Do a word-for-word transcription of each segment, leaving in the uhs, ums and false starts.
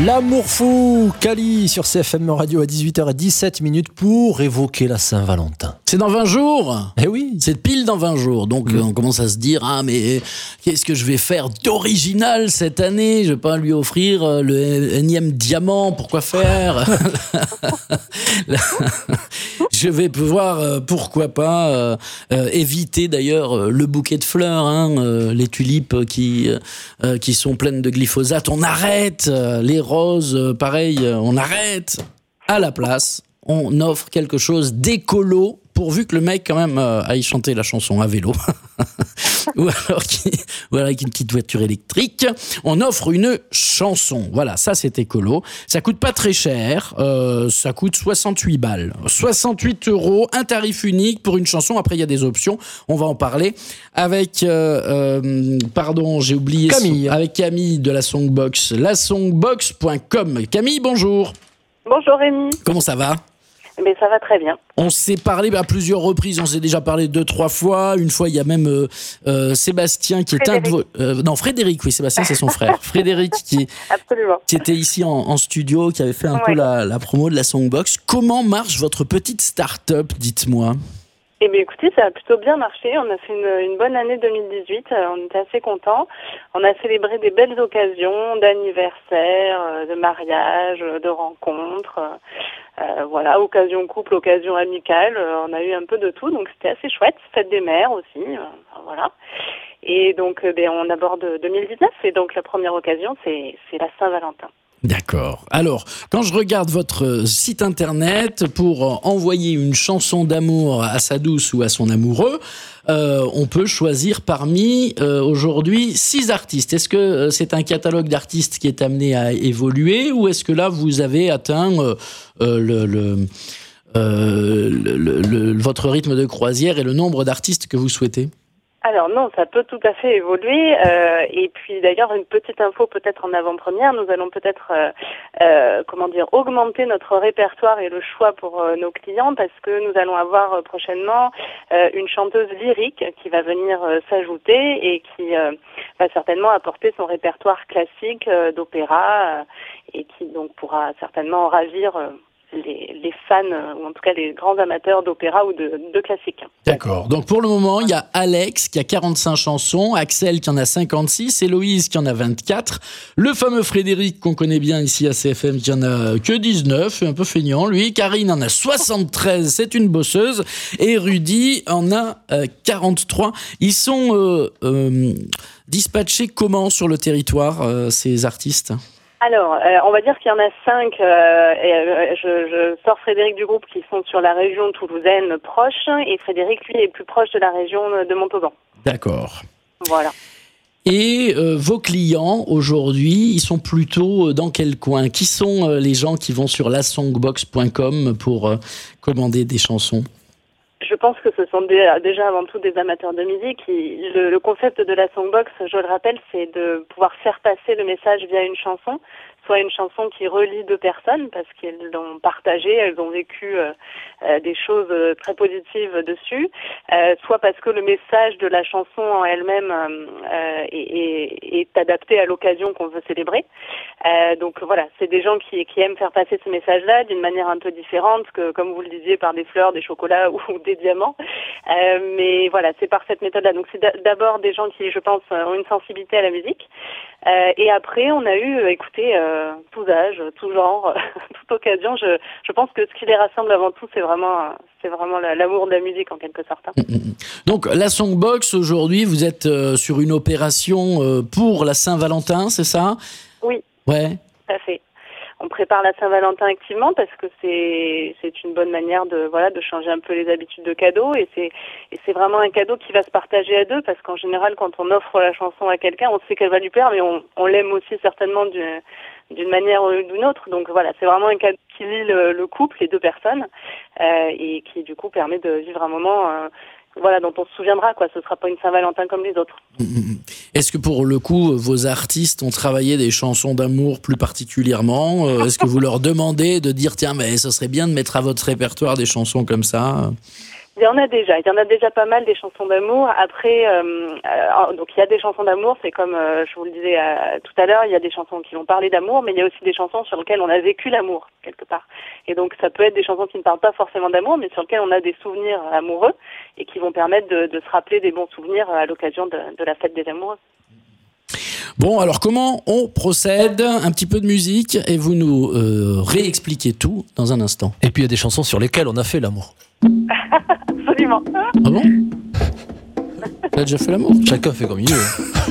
L'amour fou, Kali sur C F M Radio à dix-huit heures dix-sept pour évoquer la Saint-Valentin. C'est dans vingt jours. Eh oui. C'est pile dans vingt jours. Donc mmh. on commence à se dire, ah mais qu'est-ce que je vais faire d'original cette année ? Je vais pas lui offrir le énième diamant, pourquoi faire ? Je vais pouvoir, euh, pourquoi pas, euh, euh, éviter d'ailleurs euh, le bouquet de fleurs, hein, euh, les tulipes qui, euh, qui sont pleines de glyphosate. On arrête euh, les roses, euh, pareil, euh, on arrête. À la place, on offre quelque chose d'écolo, pourvu que le mec quand même euh, aille chanter la chanson à vélo. ou alors qu'il, ou alors avec une petite voiture électrique. On offre une chanson. Voilà, ça c'est écolo. Ça coûte pas très cher. Euh, ça coûte soixante-huit balles. soixante-huit euros, un tarif unique pour une chanson. Après, il y a des options. On va en parler avec, euh, euh, pardon, j'ai oublié. Camille. Son, avec Camille de la Songbox. la songbox point com. Camille, bonjour. Bonjour Rémi. Comment ça va ? Mais ça va très bien. On s'est parlé à plusieurs reprises, on s'est déjà parlé deux, trois fois. Une fois, il y a même euh, euh, Sébastien qui est un de vos... Euh, non, Frédéric, oui, Sébastien, c'est son frère. Frédéric qui, Absolument. qui était ici en, en studio, qui avait fait un ouais. peu la, la promo de la Songbox. Comment marche votre petite start-up, dites-moi ? Eh bien écoutez, ça a plutôt bien marché. On a fait une, une bonne année deux mille dix-huit. Euh, on était assez contents. On a célébré des belles occasions d'anniversaire, euh, de mariage, euh, de rencontres. Euh, voilà, occasion couple, occasion amicale. Euh, on a eu un peu de tout, donc c'était assez chouette. Fête des mères aussi. Euh, voilà. Et donc, euh, ben, on aborde deux mille dix-neuf. Et donc la première occasion, c'est, c'est la Saint-Valentin. D'accord. Alors, quand je regarde votre site internet pour envoyer une chanson d'amour à sa douce ou à son amoureux, euh, on peut choisir parmi euh, aujourd'hui six artistes. Est-ce que c'est un catalogue d'artistes qui est amené à évoluer ou est-ce que là vous avez atteint euh, euh, le, le, euh, le, le, le votre rythme de croisière et le nombre d'artistes que vous souhaitez ? Alors non, ça peut tout à fait évoluer. Euh, et puis d'ailleurs, une petite info peut-être en avant-première, nous allons peut-être, euh, euh, comment dire, augmenter notre répertoire et le choix pour euh, nos clients parce que nous allons avoir euh, prochainement euh, une chanteuse lyrique qui va venir euh, s'ajouter et qui euh, va certainement apporter son répertoire classique euh, d'opéra euh, et qui donc pourra certainement ravir euh, Les, les fans, ou en tout cas les grands amateurs d'opéra ou de, de classique. D'accord. Donc pour le moment, il y a Alex qui a quarante-cinq chansons, Axel qui en a cinquante-six, Héloïse qui en a vingt-quatre, le fameux Frédéric qu'on connaît bien ici à C F M qui en a que dix-neuf, un peu feignant lui, Karine en a soixante-treize, c'est une bosseuse, et Rudy en a euh, quarante-trois. Ils sont euh, euh, dispatchés comment sur le territoire, euh, ces artistes ? Alors, euh, on va dire qu'il y en a cinq, euh, et, euh, je, je sors Frédéric du groupe, qui sont sur la région toulousaine proche, et Frédéric, lui, est plus proche de la région de Montauban. D'accord. Voilà. Et euh, vos clients, aujourd'hui, ils sont plutôt dans quel coin ? Qui sont euh, les gens qui vont sur la songbox point com pour euh, commander des chansons ? Je pense que ce sont des, déjà avant tout des amateurs de musique. Le, le concept de la Songbox, je le rappelle, c'est de pouvoir faire passer le message via une chanson, soit une chanson qui relie deux personnes parce qu'elles l'ont partagé, elles ont vécu euh, euh, des choses très positives dessus, euh, soit parce que le message de la chanson en elle-même euh, est, est, est adapté à l'occasion qu'on veut célébrer. Euh, donc voilà, c'est des gens qui, qui aiment faire passer ce message-là d'une manière un peu différente que, comme vous le disiez, par des fleurs, des chocolats ou des diamants. Euh, mais voilà, c'est par cette méthode-là. Donc c'est d'abord des gens qui, je pense, ont une sensibilité à la musique. Euh, et après, on a eu, écoutez, euh, tous âges, tout genre, toute occasion. Je, je pense que ce qui les rassemble avant tout, c'est vraiment, c'est vraiment l'amour de la musique en quelque sorte. Donc la Songbox, aujourd'hui, vous êtes euh, sur une opération euh, pour la Saint-Valentin, c'est ça ? Oui, ouais. Tout à fait. On prépare la Saint-Valentin activement parce que c'est c'est une bonne manière de voilà de changer un peu les habitudes de cadeaux et c'est et c'est vraiment un cadeau qui va se partager à deux parce qu'en général quand on offre la chanson à quelqu'un on sait qu'elle va lui plaire mais on on l'aime aussi certainement d'une d'une manière ou d'une autre donc voilà c'est vraiment un cadeau qui lie le, le couple les deux personnes euh, et qui du coup permet de vivre un moment euh, voilà dont on se souviendra quoi ce sera pas une Saint-Valentin comme les autres. Est-ce que pour le coup, vos artistes ont travaillé des chansons d'amour plus particulièrement ? Est-ce que vous leur demandez de dire, tiens, mais ce serait bien de mettre à votre répertoire des chansons comme ça ? Il y en a déjà, il y en a déjà pas mal des chansons d'amour. Après, euh, euh, donc il y a des chansons d'amour, c'est comme euh, je vous le disais euh, tout à l'heure, il y a des chansons qui vont parler d'amour, mais il y a aussi des chansons sur lesquelles on a vécu l'amour, quelque part. Et donc ça peut être des chansons qui ne parlent pas forcément d'amour, mais sur lesquelles on a des souvenirs amoureux et qui vont permettre de, de se rappeler des bons souvenirs à l'occasion de, de la fête des amoureux. Bon, alors comment on procède? Un petit peu de musique et vous nous euh, réexpliquez tout dans un instant. Et puis il y a des chansons sur lesquelles on a fait l'amour. Absolument. Ah bon? T'as déjà fait l'amour? Chacun fait comme il veut.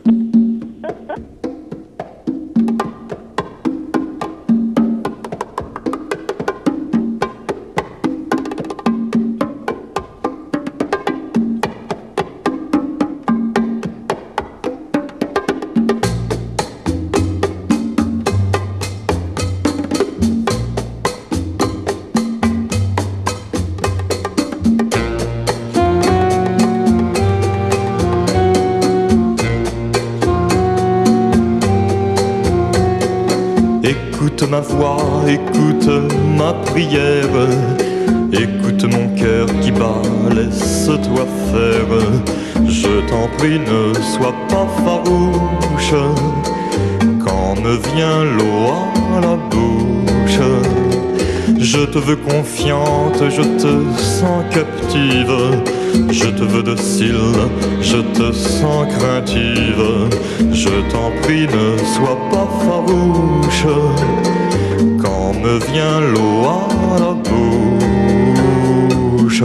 Écoute ma voix, écoute ma prière, écoute mon cœur qui bat, laisse-toi faire. Je t'en prie, ne sois pas farouche, quand me vient l'eau à la bouche. Je te veux confiante, je te sens captive, je te veux docile, je te sens craintive. Je t'en prie, ne sois pas farouche, quand me vient l'eau à la bouche.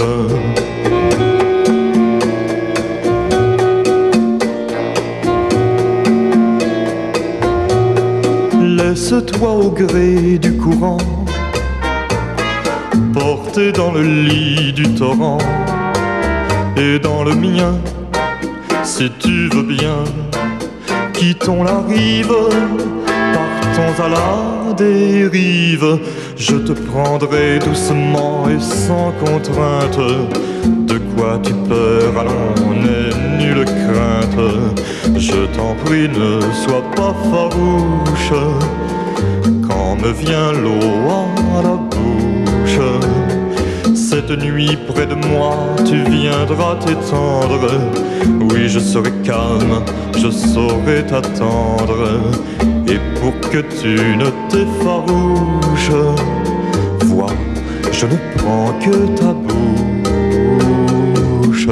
Laisse-toi au gré du courant, porté dans le lit du torrent, et dans le mien, si tu veux bien. Quittons la rive, partons à la dérive. Je te prendrai doucement et sans contrainte. De quoi tu peur, allons, n'aie nulle crainte. Je t'en prie, ne sois pas farouche, quand me vient l'eau à la bouche. Cette nuit près de moi, tu viendras t'étendre. Oui, je serai calme, je saurai t'attendre. Et pour que tu ne t'effarouches, vois, je ne prends que ta bouche.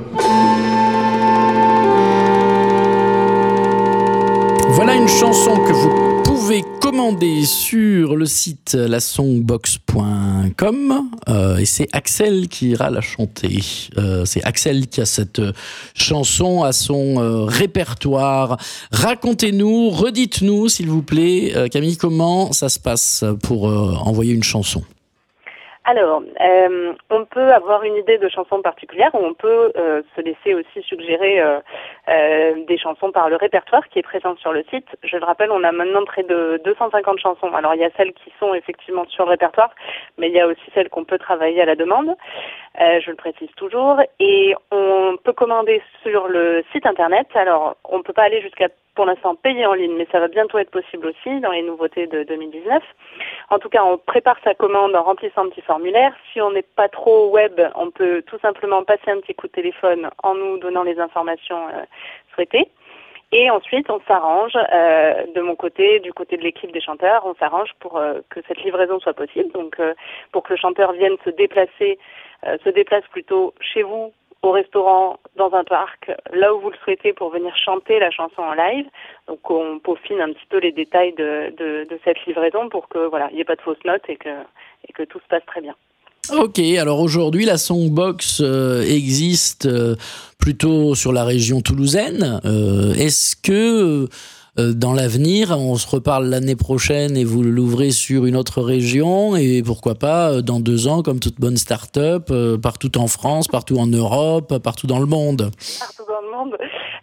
Voilà une chanson que vous pouvez commander sur le site la songbox point com euh, et c'est Axel qui ira la chanter. Euh, c'est Axel qui a cette chanson à son euh, répertoire. Racontez-nous, redites-nous s'il vous plaît, euh, Camille, comment ça se passe pour euh, envoyer une chanson? Alors, euh, on peut avoir une idée de chanson particulière ou on peut euh, se laisser aussi suggérer euh, euh, des chansons par le répertoire qui est présent sur le site. Je le rappelle, on a maintenant près de deux cent cinquante chansons. Alors, il y a celles qui sont effectivement sur le répertoire, mais il y a aussi celles qu'on peut travailler à la demande. Euh, je le précise toujours. Et on peut commander sur le site internet. Alors, on ne peut pas aller jusqu'à, pour l'instant, payer en ligne, mais ça va bientôt être possible aussi dans les nouveautés de deux mille dix-neuf. En tout cas, on prépare sa commande en remplissant un petit formulaire. Si on n'est pas trop web, on peut tout simplement passer un petit coup de téléphone en nous donnant les informations euh, souhaitées. Et ensuite, on s'arrange, euh, de mon côté, du côté de l'équipe des chanteurs, on s'arrange pour euh, que cette livraison soit possible. Donc, euh, pour que le chanteur vienne se déplacer, euh, se déplace plutôt chez vous, au restaurant, dans un parc, là où vous le souhaitez pour venir chanter la chanson en live. Donc on peaufine un petit peu les détails de, de, de cette livraison pour que voilà, il n'y ait pas de fausses notes et que, et que tout se passe très bien. Ok, alors aujourd'hui la Songbox euh, existe euh, plutôt sur la région toulousaine. Euh, est-ce que euh, dans l'avenir, on se reparle l'année prochaine et vous l'ouvrez sur une autre région et pourquoi pas dans deux ans, comme toute bonne start-up, euh, partout en France, partout en Europe, partout dans le monde? Partout dans le monde. Euh,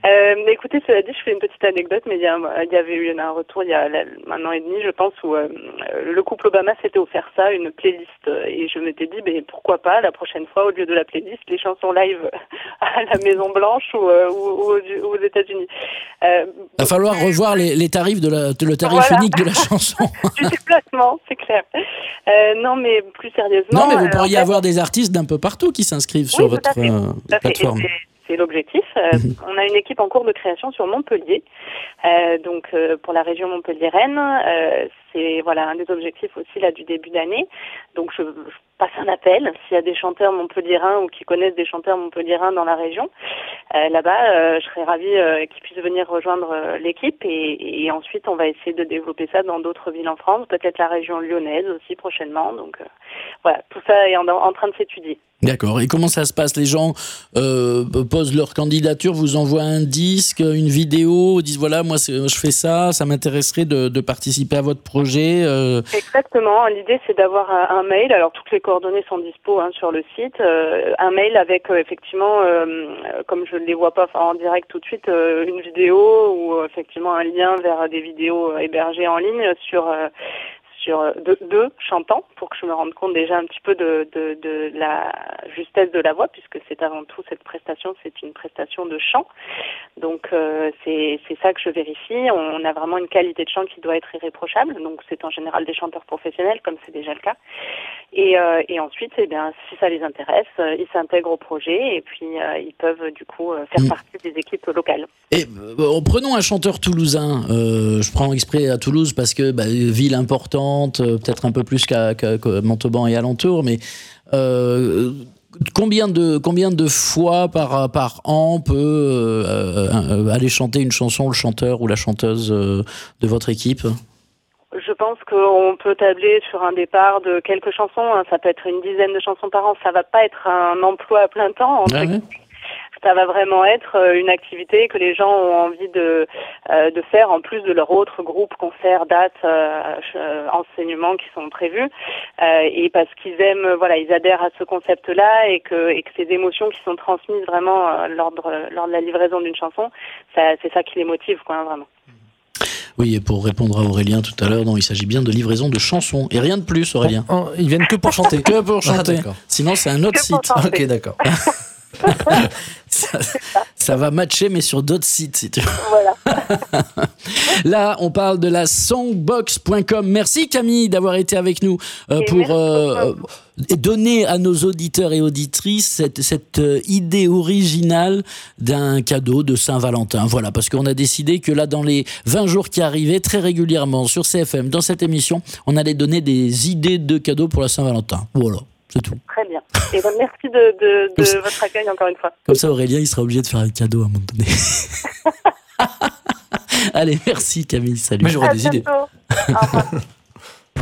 Euh, mais écoutez, cela dit, je fais une petite anecdote, mais il y, a, il y avait eu un retour il y a un an et demi, je pense, où euh, le couple Obama s'était offert ça, une playlist, et je m'étais dit, mais pourquoi pas, la prochaine fois, au lieu de la playlist, les chansons live à la Maison Blanche ou, euh, ou, ou, aux, aux États-Unis. Euh, Il va falloir revoir les, les tarifs de la, de, le tarif voilà. unique de la chanson. Du déplacement, c'est clair. Euh, non, mais plus sérieusement. Non, mais vous pourriez euh, avoir fait... des artistes d'un peu partout qui s'inscrivent oui, sur votre fait, euh, plateforme. C'est l'objectif. Euh, mmh. On a une équipe en cours de création sur Montpellier, euh, donc euh, pour la région Montpellier-Rennes. Euh, c'est voilà un des objectifs aussi là du début d'année. Donc je, je passe un appel s'il y a des chanteurs montpelliérains ou qui connaissent des chanteurs montpelliérains dans la région. Euh, là-bas, euh, je serais ravie euh, qu'ils puissent venir rejoindre euh, l'équipe et, et ensuite on va essayer de développer ça dans d'autres villes en France, peut-être la région lyonnaise aussi prochainement. Donc euh, voilà, tout ça est en, en train de s'étudier. D'accord. Et comment ça se passe? Les gens euh, posent leur candidature, vous envoient un disque, une vidéo, disent voilà, moi je fais ça, ça m'intéresserait de, de participer à votre projet. Euh... Exactement. L'idée c'est d'avoir un, un mail. Alors toutes les coordonnées sont dispo hein, sur le site. Euh, un mail avec euh, effectivement, euh, comme je ne les vois pas en direct tout de suite, euh, une vidéo ou euh, effectivement un lien vers des vidéos euh, hébergées en ligne sur. Euh, sur deux, deux chantants pour que je me rende compte déjà un petit peu de, de, de la justesse de la voix puisque c'est avant tout cette prestation, c'est une prestation de chant. Donc euh, c'est, c'est ça que je vérifie. On a vraiment une qualité de chant qui doit être irréprochable. Donc c'est en général des chanteurs professionnels comme c'est déjà le cas. Et, euh, et ensuite, eh bien, si ça les intéresse, euh, ils s'intègrent au projet et puis euh, ils peuvent du coup euh, faire mmh. partie des équipes locales. Et euh, prenons un chanteur toulousain. Euh, je prends exprès à Toulouse parce que bah, ville importante, euh, peut-être un peu plus qu'à, qu'à, qu'à Montauban et alentour, mais euh, combien de combien de fois par par an peut euh, euh, aller chanter une chanson le chanteur ou la chanteuse euh, de votre équipe? Je pense qu'on peut tabler sur un départ de quelques chansons. Hein. Ça peut être une dizaine de chansons par an. Ça va pas être un emploi à plein temps. Ah ouais. Ça va vraiment être une activité que les gens ont envie de euh, de faire en plus de leur autre groupe, concerts, dates, euh, enseignements qui sont prévus. Euh, et parce qu'ils aiment, voilà, ils adhèrent à ce concept-là et que et que ces émotions qui sont transmises vraiment euh, lors de lors de la livraison d'une chanson, ça, c'est ça qui les motive, quoi, hein, vraiment. Oui, et pour répondre à Aurélien tout à l'heure, non, il s'agit bien de livraison de chansons et rien de plus, Aurélien. Oh, oh, ils viennent que pour chanter. Que pour chanter. Ah, sinon, c'est un autre site. Ok, d'accord. ça, ça va matcher, mais sur d'autres sites, si tu veux. Voilà. Là, on parle de la songbox point com. Merci Camille d'avoir été avec nous euh, pour euh, donner à nos auditeurs et auditrices cette, cette idée originale d'un cadeau de Saint-Valentin. Voilà, parce qu'on a décidé que là, dans les vingt jours qui arrivaient, très régulièrement sur C F M, dans cette émission, on allait donner des idées de cadeaux pour la Saint-Valentin. Voilà. C'est tout. Très bien. Et ben, merci de, de, de ça, votre accueil encore une fois. Comme ça, Aurélien, il sera obligé de faire un cadeau à un moment donné. Allez, merci Camille. Salut. Mais j'aurai des idées. Au revoir.